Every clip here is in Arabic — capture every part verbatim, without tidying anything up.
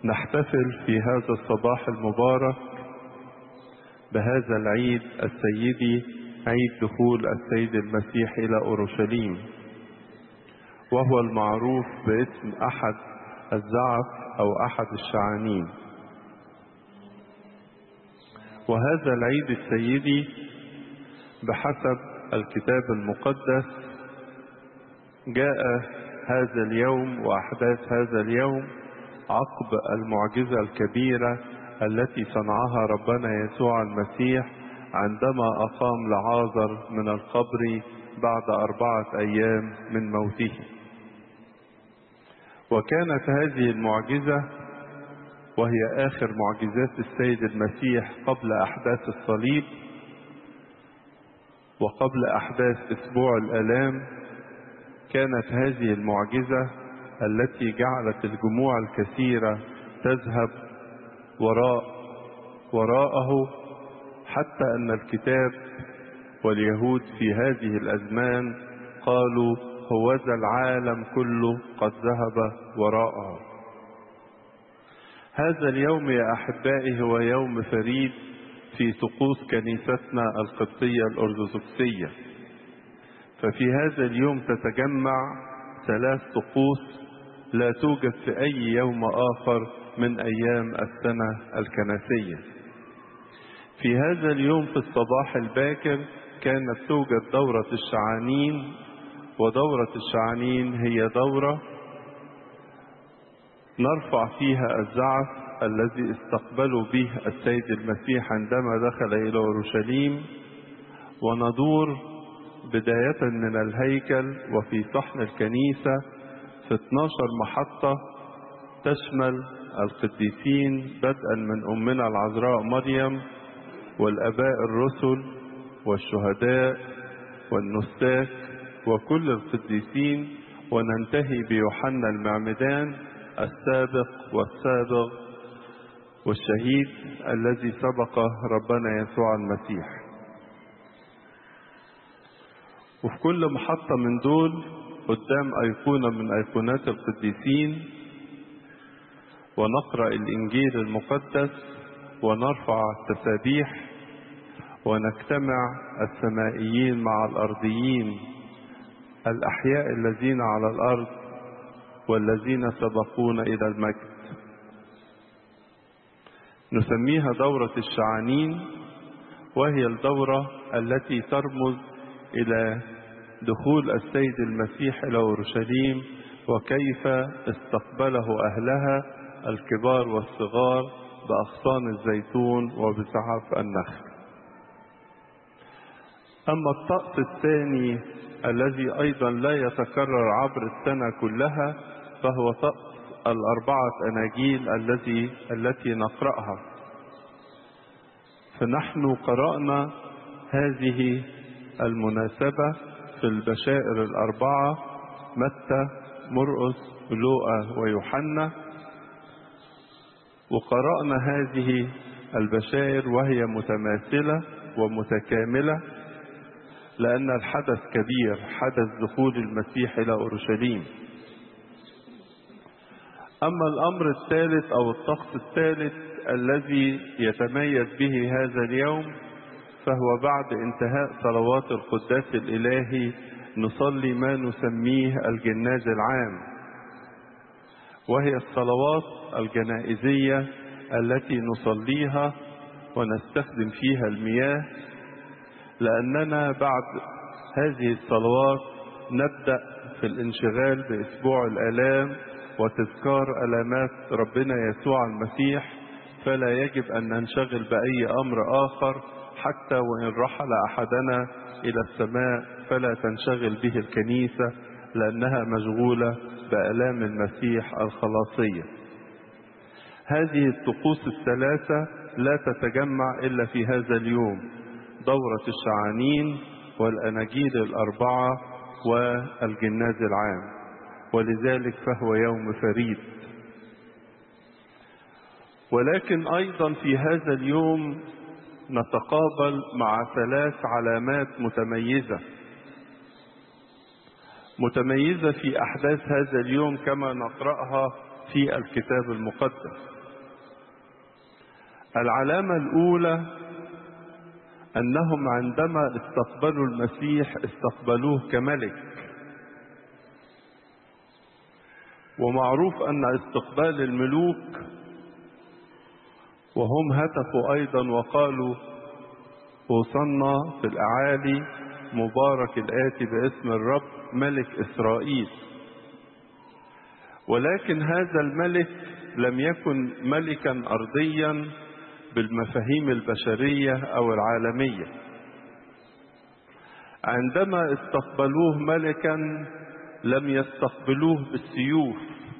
نحتفل في هذا الصباح المبارك بهذا العيد السيدي، عيد دخول السيد المسيح إلى أورشليم، وهو المعروف باسم أحد الزعف أو أحد الشعانين. وهذا العيد السيدي بحسب الكتاب المقدس جاء هذا اليوم وأحداث هذا اليوم عقب المعجزة الكبيرة التي صنعها ربنا يسوع المسيح عندما أقام لعازر من القبر بعد أربعة أيام من موته. وكانت هذه المعجزة وهي آخر معجزات السيد المسيح قبل أحداث الصليب وقبل أحداث أسبوع الآلام. كانت هذه المعجزة التي جعلت الجموع الكثيرة تذهب وراء وراءه، حتى أن الكتاب واليهود في هذه الأزمان قالوا هوذا العالم كله قد ذهب وراءه. هذا اليوم يا أحبائي هو يوم فريد في طقوس كنيستنا القبطية الأرثوذكسية. ففي هذا اليوم تتجمع ثلاث طقوس لا توجد في أي يوم آخر من أيام السنة الكنسية. في هذا اليوم في الصباح الباكر كانت توجد دورة الشعانين، ودورة الشعانين هي دورة نرفع فيها الزعف الذي استقبلوا به السيد المسيح عندما دخل إلى أورشليم، وندور بداية من الهيكل وفي صحن الكنيسة في اثناشر محطة تشمل القديسين بدءا من أمنا العذراء مريم والآباء الرسل والشهداء والنساك وكل القديسين، وننتهي بيوحنا المعمدان السابق والسابق والشهيد الذي سبق ربنا يسوع المسيح. وفي كل محطة من دول قدام أيقونة من أيقونات القديسين، ونقرأ الإنجيل المقدس ونرفع التسابيح، ونجتمع السمائيين مع الأرضيين، الأحياء الذين على الأرض والذين سبقونا إلى المجد. نسميها دورة الشعانين، وهي الدورة التي ترمز إلى دخول السيد المسيح إلى أورشليم وكيف استقبله أهلها الكبار والصغار بأغصان الزيتون وبزعف النخل. أما الطقس الثاني الذي أيضا لا يتكرر عبر السنة كلها فهو طقس الأربعة أناجيل الذي التي نقرأها. فنحن قرأنا هذه المناسبة في البشائر الأربعة متى مرقس لوقا ويوحنا، وقرأنا هذه البشائر وهي متماثلة ومتكاملة لأن الحدث كبير، حدث دخول المسيح إلى أورشليم. أما الأمر الثالث أو الطقس الثالث الذي يتميز به هذا اليوم فهو بعد انتهاء صلوات القداس الإلهي نصلي ما نسميه الجناز العام، وهي الصلوات الجنائزية التي نصليها ونستخدم فيها المياه، لأننا بعد هذه الصلوات نبدأ في الانشغال بأسبوع الآلام وتذكار ألامات ربنا يسوع المسيح، فلا يجب أن ننشغل بأي أمر آخر، حتى وإن رحل أحدنا إلى السماء فلا تنشغل به الكنيسة لأنها مشغولة بآلام المسيح الخلاصية. هذه الطقوس الثلاثة لا تتجمع إلا في هذا اليوم، دورة الشعانين والأناجيل الأربعة والجناز العام، ولذلك فهو يوم فريد. ولكن أيضا في هذا اليوم نتقابل مع ثلاث علامات متميزة متميزة في أحداث هذا اليوم كما نقرأها في الكتاب المقدس. العلامة الأولى أنهم عندما استقبلوا المسيح استقبلوه كملك، ومعروف أن استقبال الملوك، وهم هتفوا أيضا وقالوا أوصنا في الأعالي مبارك الآتي باسم الرب ملك إسرائيل. ولكن هذا الملك لم يكن ملكا أرضيا بالمفاهيم البشرية أو العالمية. عندما استقبلوه ملكا لم يستقبلوه بالسيوف،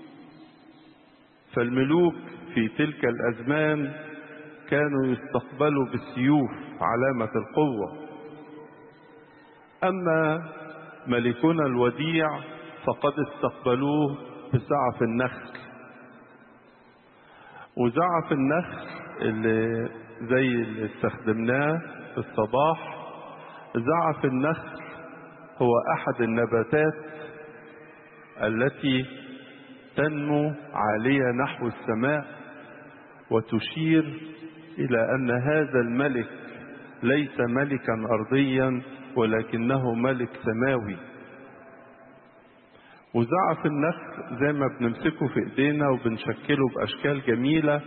فالملوك في تلك الأزمان كانوا يستقبلوا بالسيوف علامة القوة. أما ملكنا الوديع فقد استقبلوه بزعف النخل، وزعف النخل اللي زي اللي استخدمناه في الصباح، زعف النخل هو أحد النباتات التي تنمو عالية نحو السماء، وتشير إلى أن هذا الملك ليس ملكا أرضيا ولكنه ملك سماوي. وزعف النخل زي ما بنمسكه في ايدينا وبنشكله بأشكال جميلة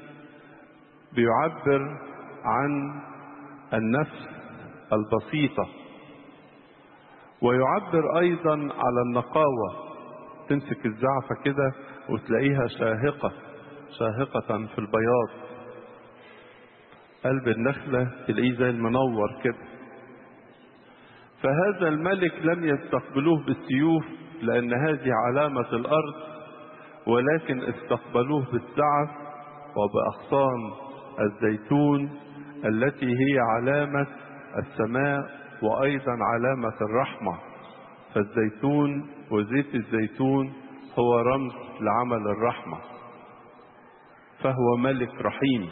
بيعبر عن النفس البسيطة، ويعبر أيضا على النقاوة. تمسك الزعفة كده وتلاقيها شاهقة شاهقة في البياض، قلب النخلة تلاقيه زي المنور كده. فهذا الملك لم يستقبلوه بالسيوف لأن هذه علامة الأرض، ولكن استقبلوه بالزعف وبأغصان الزيتون التي هي علامة السماء وأيضا علامة الرحمة. فالزيتون وزيت الزيتون هو رمز لعمل الرحمة، فهو ملك رحيم.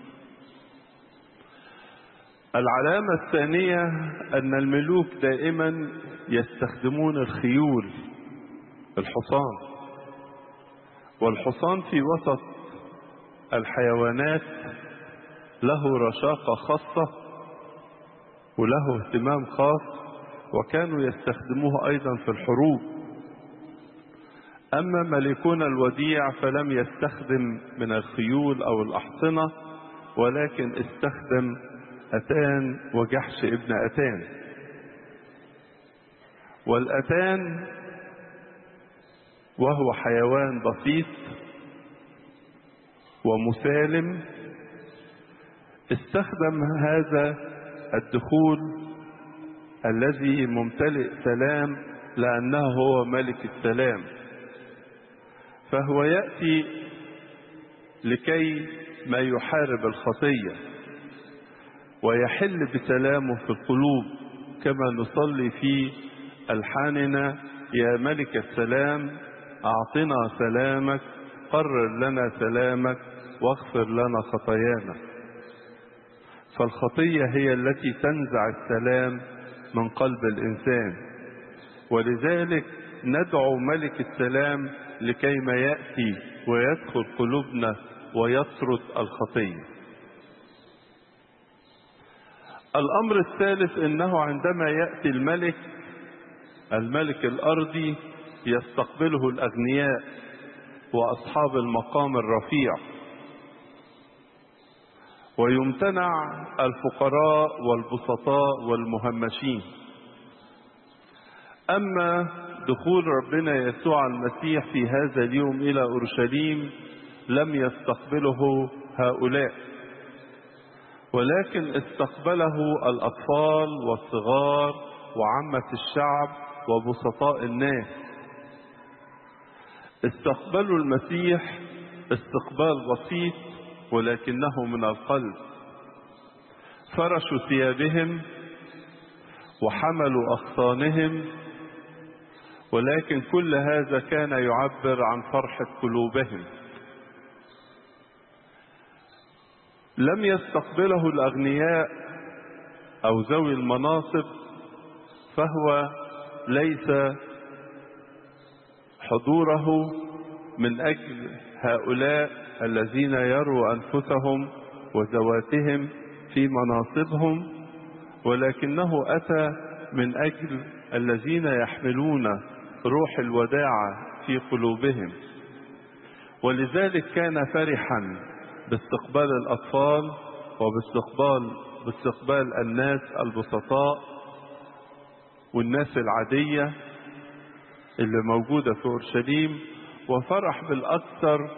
العلامة الثانية أن الملوك دائما يستخدمون الخيول، الحصان. والحصان في وسط الحيوانات له رشاقة خاصة وله اهتمام خاص، وكانوا يستخدموه أيضا في الحروب. أما ملكنا الوديع فلم يستخدم من الخيول أو الأحصنة، ولكن استخدم أتان وجحش ابن أتان. والأتان وهو حيوان بسيط ومسالم، استخدم هذا الدخول الذي ممتلئ سلام لأنه هو ملك السلام، فهو يأتي لكي ما يحارب الخطية ويحل بسلامه في القلوب، كما نصلي في ألحاننا: يا ملك السلام أعطنا سلامك، قرر لنا سلامك، واغفر لنا خطايانا. فالخطية هي التي تنزع السلام من قلب الإنسان، ولذلك ندعو ملك السلام لكي ما يأتي ويدخل قلوبنا ويطرد الخطية. الأمر الثالث إنه عندما يأتي الملك الملك الأرضي يستقبله الأغنياء وأصحاب المقام الرفيع، ويمتنع الفقراء والبسطاء والمهمشين. أما دخول ربنا يسوع المسيح في هذا اليوم إلى أورشليم لم يستقبله هؤلاء، ولكن استقبله الأطفال والصغار وعامة الشعب وبسطاء الناس. استقبلوا المسيح استقبال بسيط ولكنه من القلب، فرشوا ثيابهم وحملوا أغصانهم، ولكن كل هذا كان يعبر عن فرحة قلوبهم. لم يستقبله الأغنياء أو ذوي المناصب، فهو ليس حضوره من أجل هؤلاء الذين يروا أنفسهم وذواتهم في مناصبهم، ولكنه أتى من أجل الذين يحملون روح الوداعة في قلوبهم. ولذلك كان فرحا باستقبال الأطفال وباستقبال باستقبال الناس البسطاء والناس العادية اللي موجودة في أورشليم، وفرح بالأكثر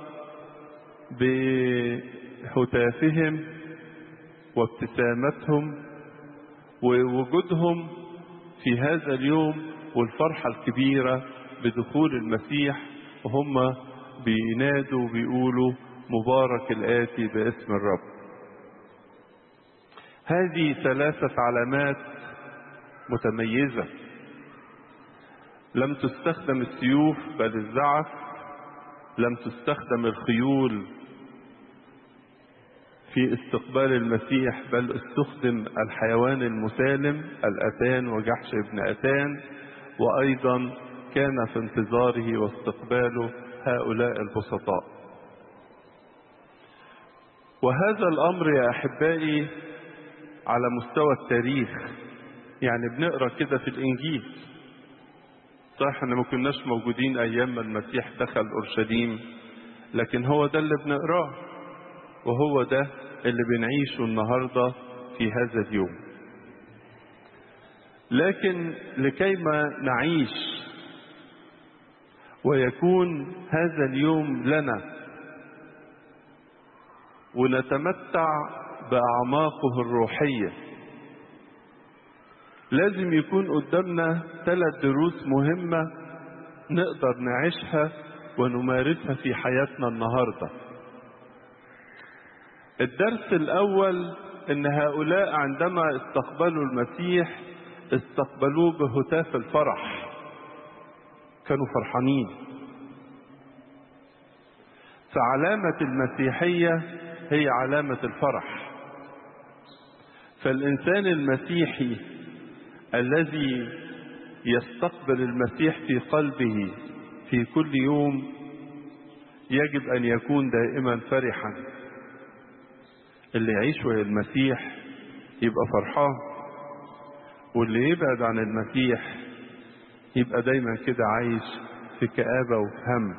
بهتافهم وابتسامتهم ووجودهم في هذا اليوم، والفرحة الكبيرة بدخول المسيح، وهم بينادوا وبيقولوا مبارك الآتي باسم الرب. هذه ثلاثة علامات متميزة، لم تستخدم السيوف بل الزعف، لم تستخدم الخيول في استقبال المسيح بل استخدم الحيوان المسالم الأتان وجحش ابن أتان، وأيضا كان في انتظاره واستقباله هؤلاء البسطاء. وهذا الأمر يا أحبائي على مستوى التاريخ، يعني بنقرأ كده في الإنجيل. صح احنا ما كناش موجودين أيام ما المسيح دخل أورشليم، لكن هو ده اللي بنقراه، وهو ده اللي بنعيشه النهاردة في هذا اليوم. لكن لكيما نعيش ويكون هذا اليوم لنا ونتمتع بأعماقه الروحية، لازم يكون قدامنا ثلاث دروس مهمة نقدر نعيشها ونمارسها في حياتنا النهاردة. الدرس الأول إن هؤلاء عندما استقبلوا المسيح استقبلوه بهتاف الفرح، كانوا فرحانين. فعلامة المسيحية هي علامة الفرح. فالإنسان المسيحي الذي يستقبل المسيح في قلبه في كل يوم يجب أن يكون دائما فرحا. اللي يعيش ويا المسيح يبقى فرحان، واللي يبعد عن المسيح يبقى دايما كده عايش في كآبة وفي هم.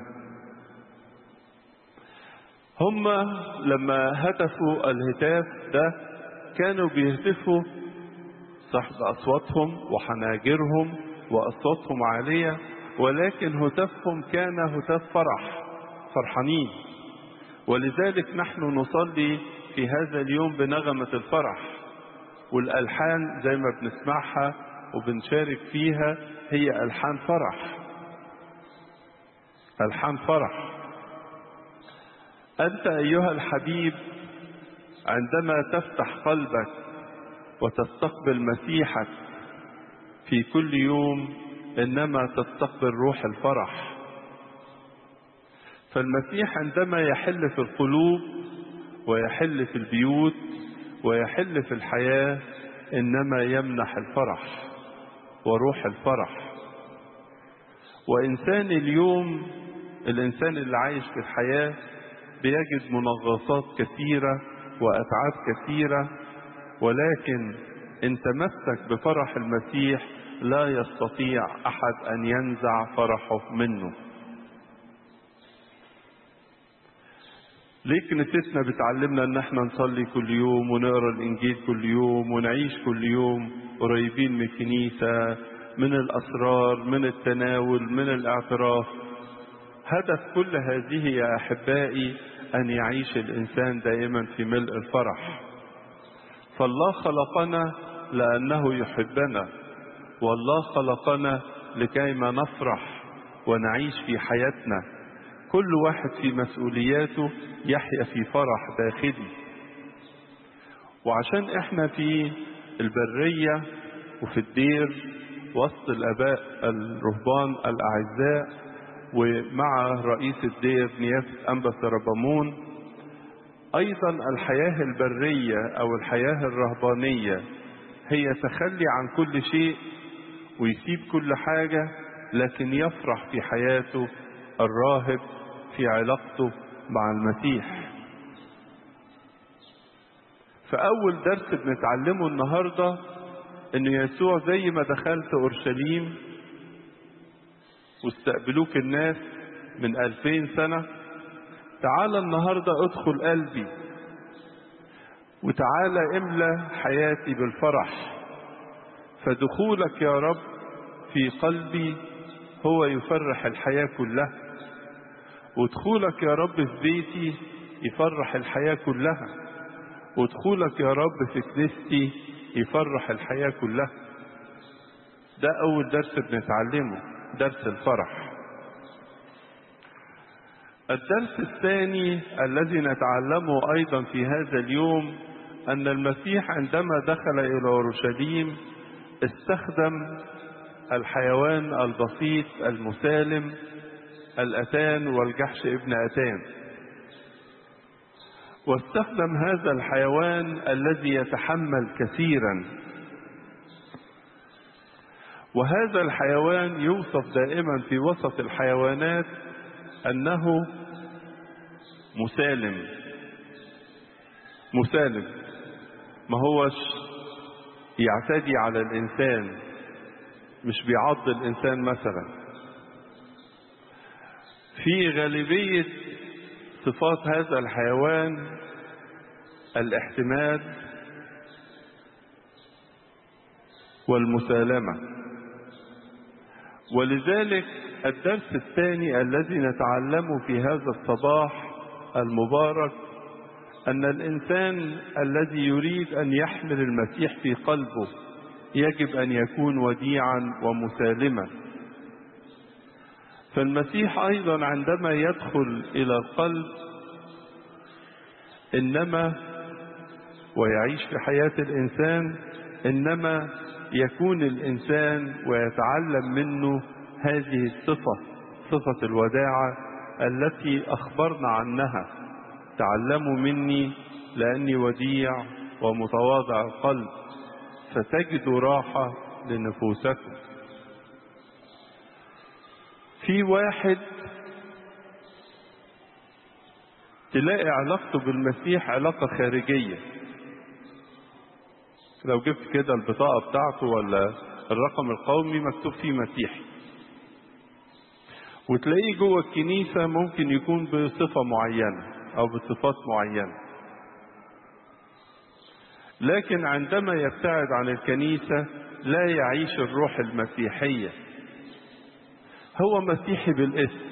هم لما هتفوا الهتاف ده كانوا بيهتفوا صح بأصواتهم وحناجرهم وأصواتهم عالية، ولكن هتافهم كان هتاف فرح، فرحانين. ولذلك نحن نصلي في هذا اليوم بنغمة الفرح، والألحان زي ما بنسمعها وبنشارك فيها هي ألحان فرح، ألحان فرح. أنت أيها الحبيب عندما تفتح قلبك وتستقبل مسيحك في كل يوم إنما تستقبل روح الفرح. فالمسيح عندما يحل في القلوب ويحل في البيوت ويحل في الحياة إنما يمنح الفرح وروح الفرح. وإنسان اليوم، الإنسان اللي عايش في الحياة بيجد منغصات كثيرة وأتعاب كثيرة، ولكن إن تمسك بفرح المسيح لا يستطيع أحد أن ينزع فرحه منه. ليه كنيستنا بتعلمنا ان احنا نصلي كل يوم ونقرا الانجيل كل يوم ونعيش كل يوم قريبين من الكنيسه، من الاسرار، من التناول، من الاعتراف؟ هدف كل هذه يا احبائي ان يعيش الانسان دائما في ملء الفرح. فالله خلقنا لانه يحبنا، والله خلقنا لكيما نفرح ونعيش في حياتنا كل واحد في مسؤولياته يحيا في فرح داخلي. وعشان احنا في البرية وفي الدير وسط الاباء الرهبان الاعزاء ومع رئيس الدير نيافة أنبا سربامون، ايضا الحياة البرية او الحياة الرهبانية هي تخلي عن كل شيء ويسيب كل حاجة، لكن يفرح في حياته الراهب في علاقته مع المسيح. فأول درس بنتعلمه النهاردة إن يسوع زي ما دخلت أورشليم واستقبلوك الناس من ألفين سنة، تعالى النهاردة ادخل قلبي وتعالى املى حياتي بالفرح. فدخولك يا رب في قلبي هو يفرح الحياة كلها، ودخولك يا رب في بيتي يفرح الحياة كلها، ودخولك يا رب في كنيستي يفرح الحياة كلها. ده أول درس بنتعلمه، درس الفرح. الدرس الثاني الذي نتعلمه أيضا في هذا اليوم أن المسيح عندما دخل إلى أورشليم استخدم الحيوان البسيط المسالم الأتان والجحش ابن أتان، واستخدم هذا الحيوان الذي يتحمل كثيرا، وهذا الحيوان يوصف دائما في وسط الحيوانات أنه مسالم. مسالم ما هوش يعتدي على الإنسان، مش بيعض الإنسان مثلا. في غالبية صفات هذا الحيوان الاحتمال والمسالمة. ولذلك الدرس الثاني الذي نتعلمه في هذا الصباح المبارك أن الإنسان الذي يريد أن يحمل المسيح في قلبه يجب أن يكون وديعا ومسالما. فالمسيح أيضا عندما يدخل إلى القلب إنما ويعيش في حياة الإنسان إنما يكون الإنسان ويتعلم منه هذه الصفة، صفة الوداعة التي أخبرنا عنها: تعلموا مني لأني وديع ومتواضع القلب فتجدوا راحة لنفوسكم. في واحد تلاقي علاقته بالمسيح علاقة خارجية، لو جبت كده البطاقة بتاعته ولا الرقم القومي مكتوب فيه مسيحي، وتلاقيه جوه الكنيسة ممكن يكون بصفة معينة أو بصفات معينة، لكن عندما يبتعد عن الكنيسة لا يعيش الروح المسيحية. هو مسيحي بالاسم،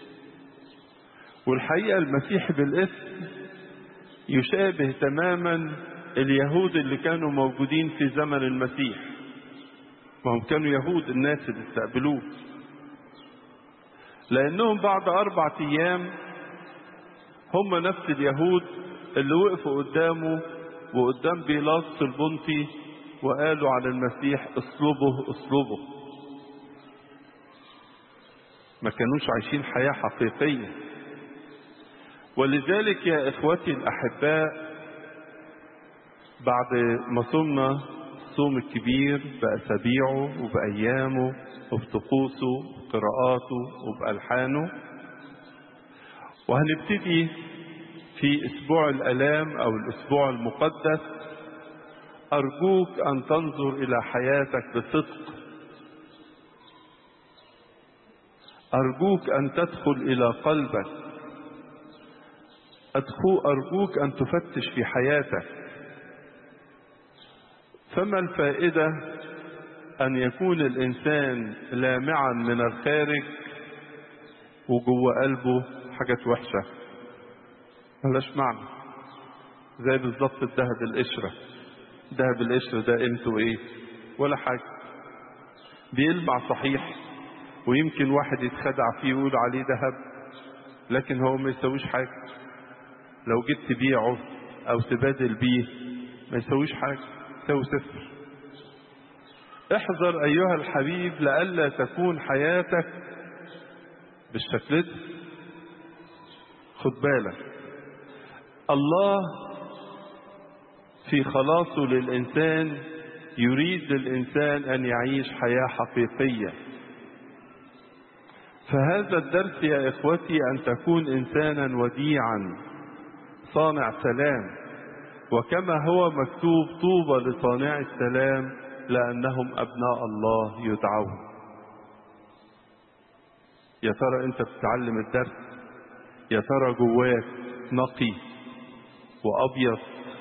والحقيقة المسيحي بالاسم يشابه تماما اليهود اللي كانوا موجودين في زمن المسيح، وهم كانوا يهود الناس اللي استقبلوه، لأنهم بعد أربعة أيام هم نفس اليهود اللي وقفوا قدامه وقدام بيلاطس البنطي وقالوا على المسيح اصلبه اصلبه. ما كانوش عايشين حياة حقيقية. ولذلك يا إخوتي الأحباء بعد ما صمنا الصوم الكبير بأسابيعه وبأيامه وبطقوسه وقراءاته وبألحانه، وهنبتدي في أسبوع الآلام أو الأسبوع المقدس، أرجوك أن تنظر إلى حياتك بصدق، أرجوك أن تدخل إلى قلبك، أرجوك أن تفتش في حياتك. فما الفائدة أن يكون الإنسان لامعا من الخارج وجوه قلبه حاجات وحشة؟ ملاش معنى. زي بالظبط الذهب القشرة، ذهب القشرة ده قيمته ايه؟ ولا حاجة. بيلمع صحيح ويمكن واحد يتخدع فيه ويقول عليه ذهب، لكن هو ما يسويش حاجة. لو جيت تبيعه او تبادل بيه ما يسويش حاجة، يسوي صفر. احذر ايها الحبيب لئلا تكون حياتك بالشكل ده. خد بالك، الله في خلاصه للإنسان يريد للإنسان أن يعيش حياة حقيقية. فهذا الدرس يا إخوتي أن تكون إنسانا وديعا صانع سلام، وكما هو مكتوب طوبى لصانع السلام لأنهم أبناء الله يدعون. يا ترى أنت بتتعلم الدرس؟ يا ترى جواك نقي وأبيض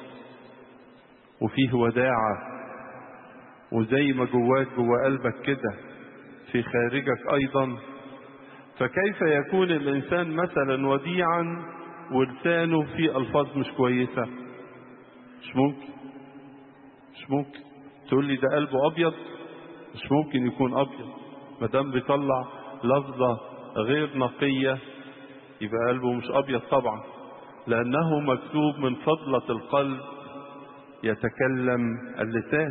وفيه وداعة، وزي ما جواك جوا قلبك كده في خارجك أيضا؟ فكيف يكون الإنسان مثلا وديعا ولسانه فيه ألفاظ مش كويسة؟ مش ممكن مش ممكن تقول لي ده قلبه أبيض، مش ممكن يكون أبيض ما دام بيطلع لفظة غير نقية، يبقى قلبه مش أبيض طبعا، لأنه مكتوب من فضلة القلب يتكلم اللسان.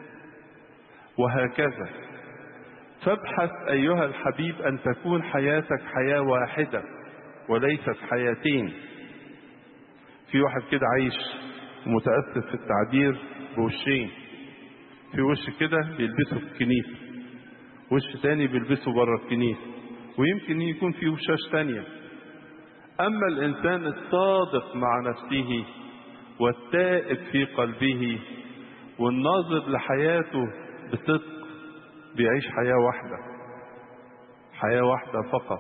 وهكذا فابحث أيها الحبيب أن تكون حياتك حياة واحدة وليست حياتين. في واحد كده عايش ومتأسف في التعبير بوشين، في وش كده بيلبسه في الكنيسة، وش تاني بيلبسه بره الكنيسة، ويمكن يكون في وشاش تانية. أما الإنسان الصادق مع نفسه والتائب في قلبه والناظر لحياته بصدق بيعيش حياة واحدة، حياة واحدة فقط.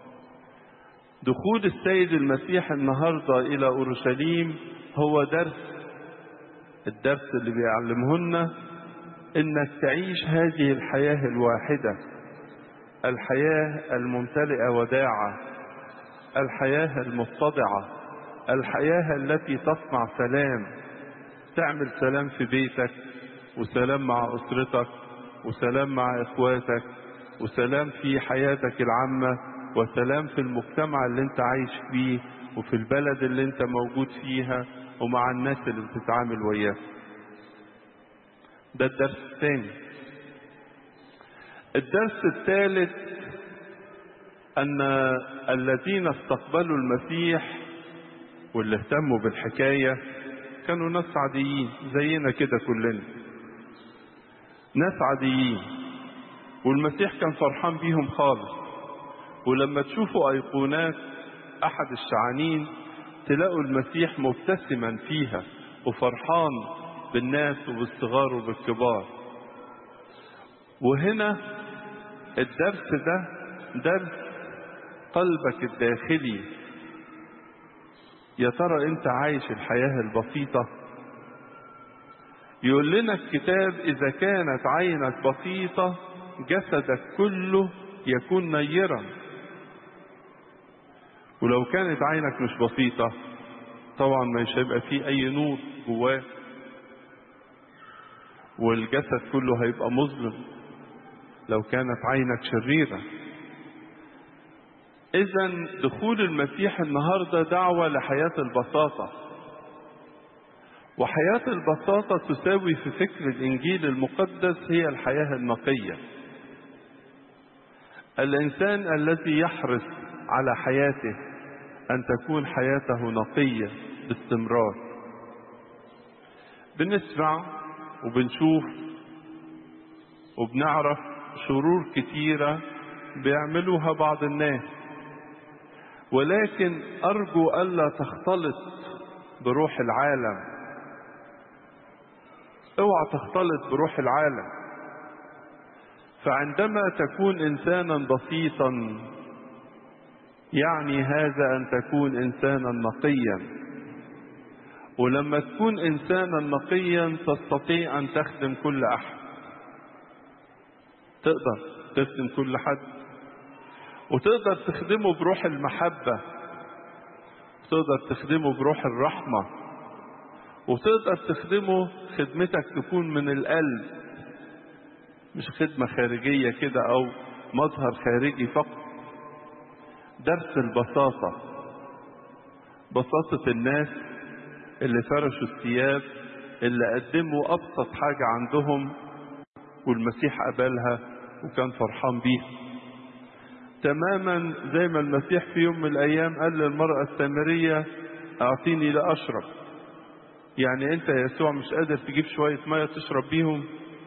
دخول السيد المسيح النهاردة إلى أورشليم هو درس، الدرس اللي بيعلمهن إنك تعيش هذه الحياة الواحدة، الحياة الممتلئة وداعة، الحياة المتضعة، الحياة التي تصنع سلام، تعمل سلام في بيتك وسلام مع أسرتك وسلام مع إخواتك وسلام في حياتك العامة وسلام في المجتمع اللي انت عايش فيه وفي البلد اللي انت موجود فيها ومع الناس اللي بتتعامل وياها. ده الدرس الثاني. الدرس الثالث أن الذين استقبلوا المسيح واللي اهتموا بالحكاية كانوا ناس عاديين زينا كده كلنا، ناس عاديين، والمسيح كان فرحان بيهم خالص. ولما تشوفوا أيقونات أحد الشعانين تلاقوا المسيح مبتسما فيها وفرحان بالناس وبالصغار وبالكبار. وهنا الدرس ده درس قلبك الداخلي. يا ترى انت عايش الحياة البسيطة؟ يقول لنا الكتاب إذا كانت عينك بسيطة جسدك كله يكون نيرا. ولو كانت عينك مش بسيطة طبعا مش هيبقى فيه أي نور جواه، والجسد كله هيبقى مظلم لو كانت عينك شريرة. إذن دخول المسيح النهاردة دعوة لحياة البساطة، وحياة البساطة تساوي في فكر الإنجيل المقدس هي الحياة النقية. الإنسان الذي يحرص على حياته أن تكون حياته نقية باستمرار. بنسمع وبنشوف وبنعرف شرور كتيرة بيعملوها بعض الناس، ولكن أرجو ألا تختلط بروح العالم. اوعى تختلط بروح العالم. فعندما تكون إنسانا بسيطا يعني هذا أن تكون إنسانا نقيا، ولما تكون إنسانا نقيا تستطيع أن تخدم كل أحد، تقدر تخدم كل حد، وتقدر تخدمه بروح المحبة، وتقدر تخدمه بروح الرحمة، وتقدر تخدمه خدمتك تكون من القلب، مش خدمة خارجية كده أو مظهر خارجي فقط. درس البساطة، بساطة الناس اللي فرشوا الثياب، اللي قدموا أبسط حاجة عندهم والمسيح قبلها وكان فرحان بيها. تماما زي ما المسيح في يوم من الأيام قال للمرأة السامرية أعطيني لأشرب. يعني أنت يا يسوع مش قادر تجيب شوية مية تشرب بيهم؟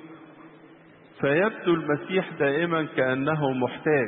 فيبدو المسيح دائما كأنه محتاج.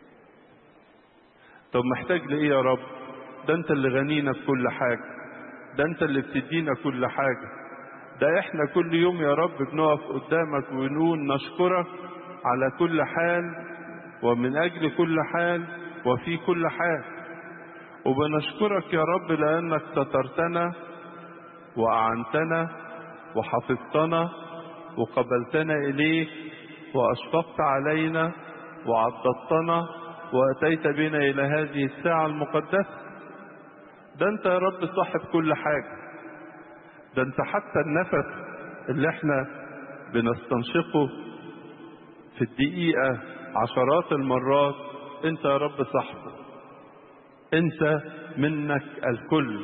طب محتاج لإيه يا رب؟ ده أنت اللي غنينا بكل حاجة، ده انت اللي بتدينا كل حاجة. ده احنا كل يوم يا رب بنقف قدامك ونقول نشكرك على كل حال ومن اجل كل حال وفي كل حال. وبنشكرك يا رب لانك سترتنا واعنتنا وحفظتنا وقبلتنا اليك واشفقت علينا وعضدتنا واتيت بنا الى هذه الساعة المقدسة. ده انت يا رب صاحب كل حاجة. ده انت حتى النفس اللي احنا بنستنشقه في الدقيقة عشرات المرات انت يا رب صاحبه. انت منك الكل،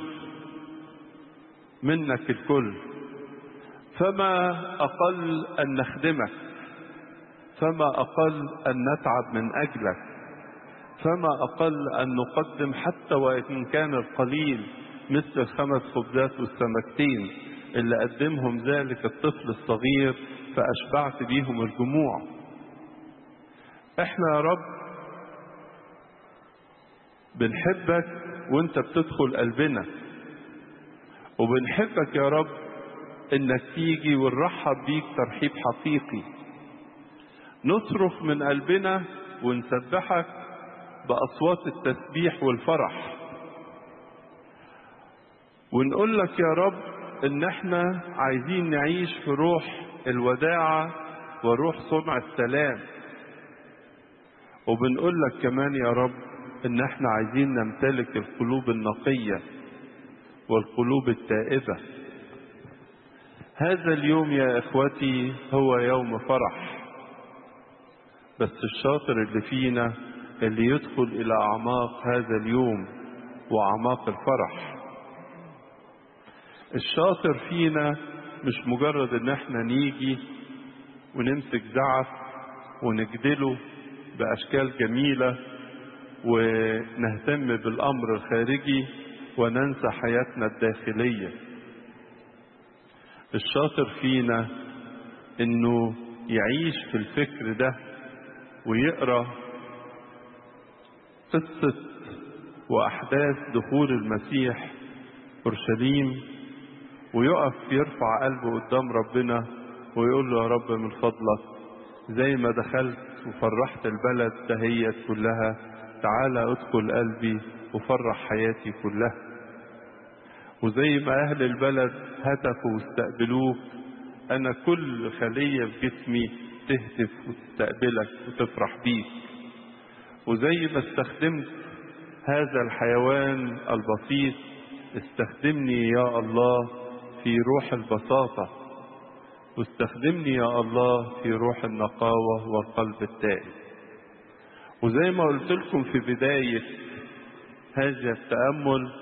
منك الكل. فما اقل ان نخدمك، فما اقل ان نتعب من اجلك، فما اقل ان نقدم حتى وان كان القليل مثل الخمس خبزات والسمكتين اللي قدمهم ذلك الطفل الصغير فاشبعت بيهم الجموع. احنا يا رب بنحبك وانت بتدخل قلبنا، وبنحبك يا رب انك تيجي ونرحب بيك ترحيب حقيقي. نصرخ من قلبنا ونسبحك باصوات التسبيح والفرح، ونقول لك يا رب ان احنا عايزين نعيش في روح الوداعة وروح صنع السلام. وبنقول لك كمان يا رب ان احنا عايزين نمتلك القلوب النقية والقلوب التائبة. هذا اليوم يا اخوتي هو يوم فرح، بس الشاطر اللي فينا اللي يدخل الى اعماق هذا اليوم واعماق الفرح. الشاطر فينا مش مجرد ان احنا نيجي ونمسك زعف ونجدله باشكال جميلة ونهتم بالامر الخارجي وننسى حياتنا الداخلية. الشاطر فينا انه يعيش في الفكر ده ويقرأ قصة واحداث دخول المسيح اورشليم ويقف يرفع قلبه قدام ربنا ويقول له يا رب من فضلك زي ما دخلت وفرحت البلد دهيت كلها، تعالى ادخل قلبي وفرح حياتي كلها. وزي ما اهل البلد هتفوا واستقبلوك، انا كل خلية في جسمي تهتف وتستقبلك وتفرح بيك. وزي ما استخدمت هذا الحيوان البسيط استخدمني يا الله في روح البساطة، واستخدمني يا الله في روح النقاوة والقلب التائب. وزي ما قلت لكم في بداية هذا التأمل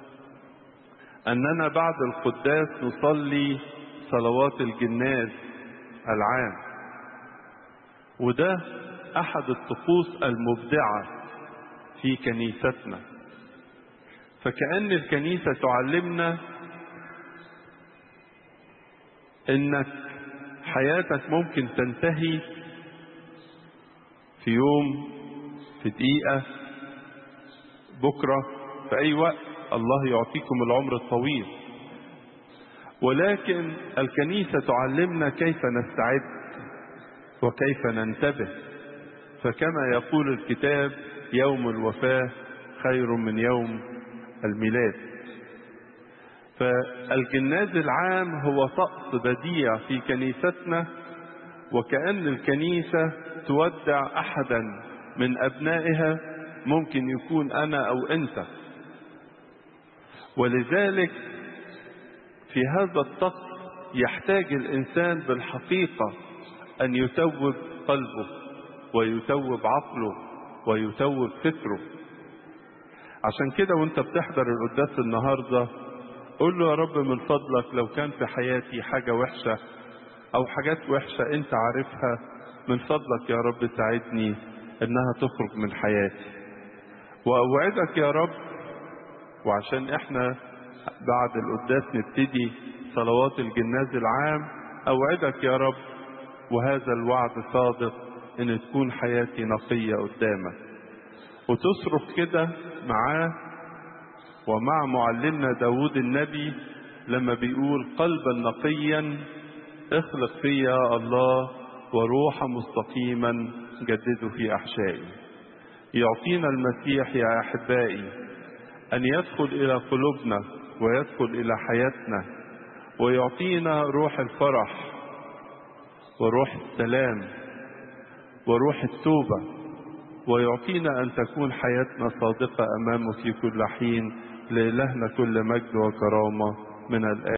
أننا بعد القداس نصلي صلوات الجناز العام، وده أحد الطقوس المبدعة في كنيستنا. فكأن الكنيسة تعلمنا انك حياتك ممكن تنتهي في يوم، في دقيقة، بكرة، في اي وقت. الله يعطيكم العمر الطويل، ولكن الكنيسة تعلمنا كيف نستعد وكيف ننتبه. فكما يقول الكتاب يوم الوفاة خير من يوم الميلاد. فالجناز العام هو طقس بديع في كنيستنا، وكأن الكنيسة تودع أحدا من أبنائها، ممكن يكون أنا أو أنت. ولذلك في هذا الطقس يحتاج الإنسان بالحقيقة أن يتوب قلبه ويتوب عقله ويتوب فكره. عشان كده وانت بتحضر القداس النهاردة قول له يا رب من فضلك لو كان في حياتي حاجة وحشة او حاجات وحشة انت عارفها، من فضلك يا رب ساعدني انها تخرج من حياتي. واوعدك يا رب، وعشان احنا بعد القداس نبتدي صلوات الجناز العام، اوعدك يا رب وهذا الوعد صادق ان تكون حياتي نقية قدامك، وتصرخ كده معاه ومع معلمنا داود النبي لما بيقول قلبا نقيا اخلق فيا الله وروحا مستقيما جدده في أحشائي. يعطينا المسيح يا أحبائي أن يدخل إلى قلوبنا ويدخل إلى حياتنا ويعطينا روح الفرح وروح السلام وروح التوبة، ويعطينا أن تكون حياتنا صادقة أمامه في كل حين. لإلهنا كل مجد وكرامة من الآن